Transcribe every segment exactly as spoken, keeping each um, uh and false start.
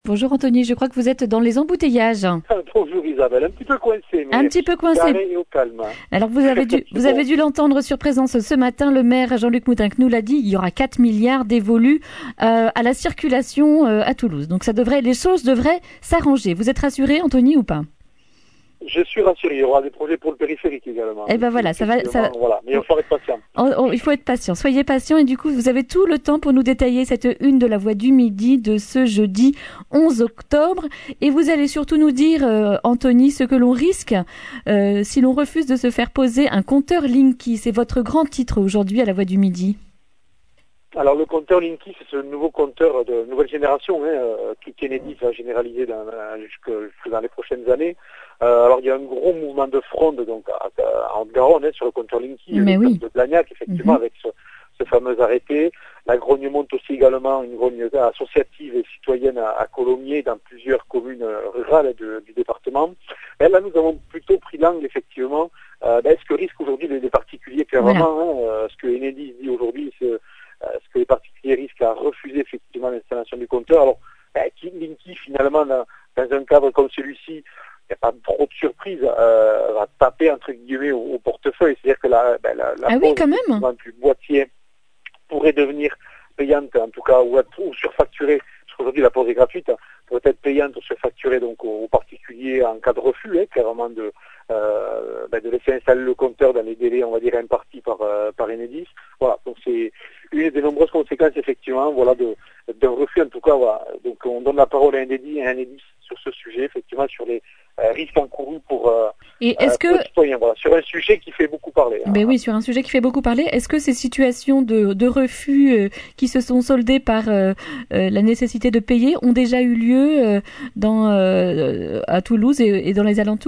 Bonjour Anthony, je crois que vous êtes dans les embouteillages. Bonjour Isabelle, un petit peu coincé, mais un petit peu coincé. carré et au calme. Alors vous avez dû, vous bon. avez dû l'entendre sur Présence ce matin, le maire Jean-Luc Moudenc nous l'a dit, il y aura quatre milliards dévolus euh, à la circulation euh, à Toulouse. Donc ça devrait, les choses devraient s'arranger. Vous êtes rassuré Anthony ou pas ? Je suis rassuré, il y aura des projets pour le périphérique également. Eh ben voilà, ça va, ça. Voilà, mais il faut être patient. Oh, oh, il faut être patient. Soyez patient et du coup, vous avez tout le temps pour nous détailler cette une de la Voix du Midi de ce jeudi onze octobre. Et vous allez surtout nous dire, euh, Anthony, ce que l'on risque euh, si l'on refuse de se faire poser un compteur Linky. C'est votre grand titre aujourd'hui à la Voix du Midi. Alors le compteur Linky, c'est ce nouveau compteur de nouvelle génération hein, euh, qui Kennedy va généraliser dans, jusque, jusque dans les prochaines années. Euh, alors il y a un gros mouvement de fronde donc à, à, en Haute-Garonne hein, sur le compteur Linky, Mais le oui. de Blagnac effectivement mm-hmm. avec ce, ce fameux arrêté. La grogne monte aussi également, une grogne associative et citoyenne à, à Colomiers dans plusieurs communes rurales de, du département. Et là nous avons plutôt pris l'angle effectivement. Euh, ben, ce que risquent aujourd'hui les, les particuliers clairement, voilà. hein, euh, ce que Enedis dit aujourd'hui, c'est ce que les particuliers risquent à refuser effectivement l'installation du compteur. Alors, ben, Linky, finalement, dans, dans un cadre comme celui-ci, il n'y a pas trop de surprise, euh, va taper, entre guillemets, au, au portefeuille. C'est-à-dire que la, ben, la, la ah pose oui, quand même. du boîtier pourrait devenir payante, en tout cas, ou, ou surfacturée, parce qu'aujourd'hui, la pose est gratuite, pourrait être payante ou surfacturée donc, aux, aux particuliers en cas de refus, hein, clairement, de, euh, ben, de laisser installer le compteur dans les délais, on va dire, impartis par, euh, par Enedis. Voilà, donc c'est une des nombreuses conséquences, effectivement, voilà, de, d'un refus, en tout cas, voilà. Donc, on donne la parole à Enedis, à Enedis sur ce sujet, effectivement, sur les euh, risques encourus pour, euh, Et est-ce euh, pour que... les citoyens, voilà, sur un sujet qui fait beaucoup parler. Ben hein. Oui, sur un sujet qui fait beaucoup parler. Est-ce que ces situations de, de refus euh, qui se sont soldées par euh, euh, la nécessité de payer ont déjà eu lieu euh, dans, euh, à Toulouse et, et dans les alentours ?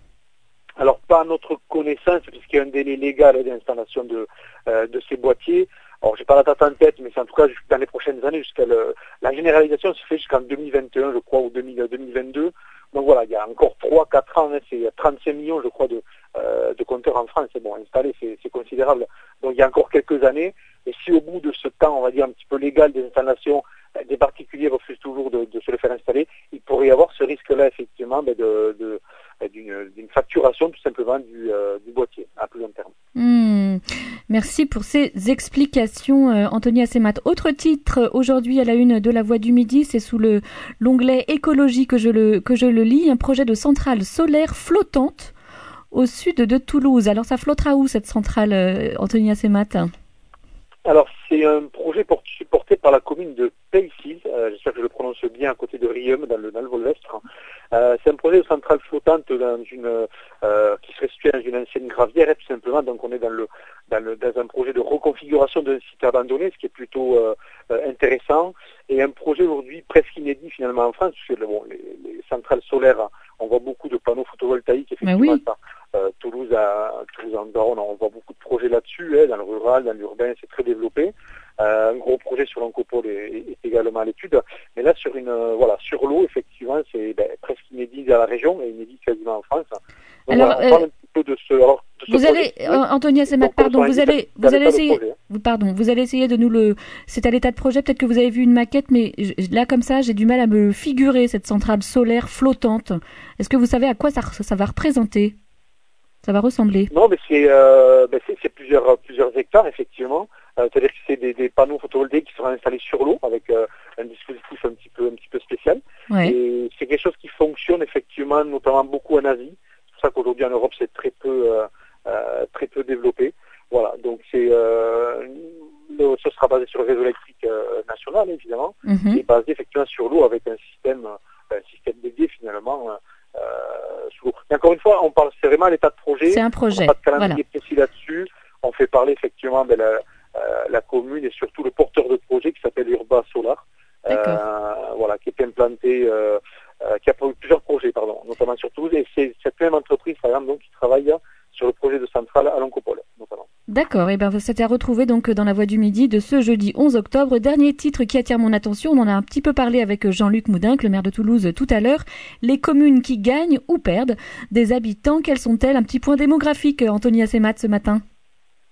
Alors, pas à notre connaissance, puisqu'il y a un délai légal d'installation de, euh, de ces boîtiers. Alors, j'ai pas la date en tête, mais c'est en tout cas dans les prochaines années, jusqu'à le, la généralisation se fait jusqu'en deux mille vingt et un, je crois, ou deux mille vingt-deux. Donc voilà, il y a encore trois quatre ans, hein, c'est trente-cinq millions, je crois, de, euh, de compteurs en France. C'est bon, installés, c'est, c'est considérable. Donc il y a encore quelques années. Et si au bout de ce temps, on va dire un petit peu légal des installations, des particuliers refusent toujours de, de se le faire installer, il pourrait y avoir ce risque-là, effectivement, de, de, de D'une, d'une facturation tout simplement du, euh, du boîtier à plus long terme. Mmh. Merci pour ces explications, euh, Anthony Assemat. Autre titre aujourd'hui à la une de la Voix du Midi, c'est sous le l'onglet écologie que je le que je le lis, un projet de centrale solaire flottante au sud de Toulouse. Alors ça flottera où cette centrale, euh, Anthony Assemat ? Alors c'est un projet supporté par la commune de Peilsis, euh, j'espère que je le prononce bien, à côté de Riom, dans le, dans le Volvestre. Euh, c'est un projet de centrale flottante dans une, euh, qui serait situé dans une ancienne gravière, tout simplement. Donc on est dans, le, dans, le, dans un projet de reconfiguration d'un site abandonné, ce qui est plutôt euh, euh, intéressant. Et un projet aujourd'hui presque inédit finalement en France, parce que bon, les, les centrales solaires, on voit beaucoup de panneaux photovoltaïques, effectivement, oui. ça, euh, Toulouse, à, Toulouse en Garonne, on voit beaucoup de projets là-dessus, hein, dans le rural, dans l'urbain, c'est très développé. Euh, un gros projet sur l'Oncopole est, est également à l'étude. Mais là, sur une, euh, voilà, sur l'eau, effectivement, c'est ben, presque inédit dans la région et inédit quasiment en France. Donc, alors, voilà, on euh, parle un petit peu de ce. Alors, de ce vous projet, allez, euh, Anthony Assemat, pardon, vous allez, vous allez essayer. Projet, hein. Pardon, vous allez essayer de nous le. C'est à l'état de projet. Peut-être que vous avez vu une maquette, mais là, comme ça, j'ai du mal à me figurer cette centrale solaire flottante. Est-ce que vous savez à quoi ça, ça va représenter ? Ça va ressembler ? Non, mais c'est, euh, ben c'est, c'est plusieurs, plusieurs hectares, effectivement. Euh, c'est-à-dire que c'est des, des panneaux photovoltaïques qui seront installés sur l'eau avec euh, un dispositif un petit peu, un petit peu spécial. Ouais. Et c'est quelque chose qui fonctionne effectivement, notamment beaucoup en Asie. C'est pour ça qu'aujourd'hui en Europe c'est très peu, euh, euh, très peu développé. Voilà, donc c'est, euh, le, ce sera basé sur le réseau électrique euh, national évidemment, mm-hmm. et basé effectivement sur l'eau avec un système, un système dédié finalement. Euh, sous l'eau. Et encore une fois, on parle c'est vraiment à l'état de projet. C'est un projet. On n'a pas de calendrier voilà. précis là-dessus. On fait parler effectivement de la Euh, la commune et surtout le porteur de projet qui s'appelle Urba Solar, euh, voilà, qui est implanté, euh, euh, qui a plusieurs projets, pardon, notamment sur Toulouse. Et c'est cette même entreprise, par exemple, donc, qui travaille sur le projet de centrale à l'Oncopole, notamment. D'accord, et ben c'était à retrouver donc dans la Voix du Midi de ce jeudi onze octobre. Dernier titre qui attire mon attention, on en a un petit peu parlé avec Jean-Luc Moudenc, le maire de Toulouse, tout à l'heure. Les communes qui gagnent ou perdent des habitants, quelles sont-elles ? Un petit point démographique, Anthony Assemat, ce matin.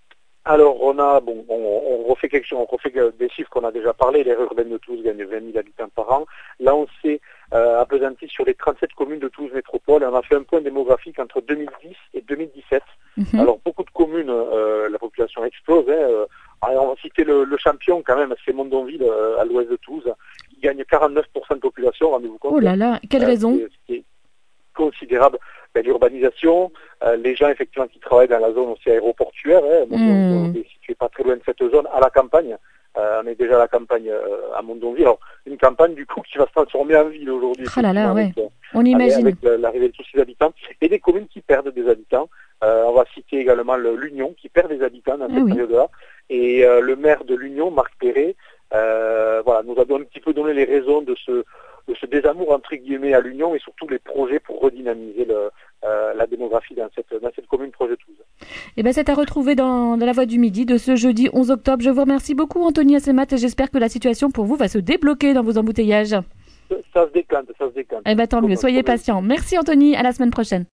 Alors, on a, bon, on, on refait quelque chose, on refait des chiffres qu'on a déjà parlé. L'aire urbaine de Toulouse gagne vingt mille habitants par an. Là, on s'est euh, appesanti sur les trente-sept communes de Toulouse Métropole et on a fait un point démographique entre deux mille dix et deux mille dix-sept. Mm-hmm. Alors, beaucoup de communes, euh, la population explose. Hein, euh, on va citer le, le champion quand même, c'est Mondonville, euh, à l'ouest de Toulouse, qui gagne quarante-neuf pour cent de population, rendez-vous compte. Oh là là, quelle euh, raison c'est, c'est considérable. Ben, l'urbanisation, euh, les gens effectivement qui travaillent dans la zone aussi aéroportuaire, hein, Mondonville, mmh. on est situé pas très loin de cette zone, à la campagne. Euh, on est déjà à la campagne euh, à Mondonville. Alors, une campagne du coup qui va se transformer en ville aujourd'hui. Ah là là, ouais. Avec, euh, on imagine. Avec, avec l'arrivée de tous ces habitants. Et des communes qui perdent des habitants. Euh, on va citer également le, l'Union qui perd des habitants dans cette ah, oui. période-là. Et euh, le maire de l'Union, Marc Perret, euh, voilà, nous a un petit peu donné les raisons de ce, de ce désamour entre guillemets à l'Union et surtout les projets pour redynamiser le, euh, la démographie dans cette, dans cette commune projet Toulouse. Et ben c'est à retrouver dans, dans la Voix du Midi de ce jeudi onze octobre. Je vous remercie beaucoup Anthony Assemat et j'espère que la situation pour vous va se débloquer dans vos embouteillages. Ça, ça se décante, ça se décante. Et ben tant mieux, soyez patient. Merci Anthony, à la semaine prochaine.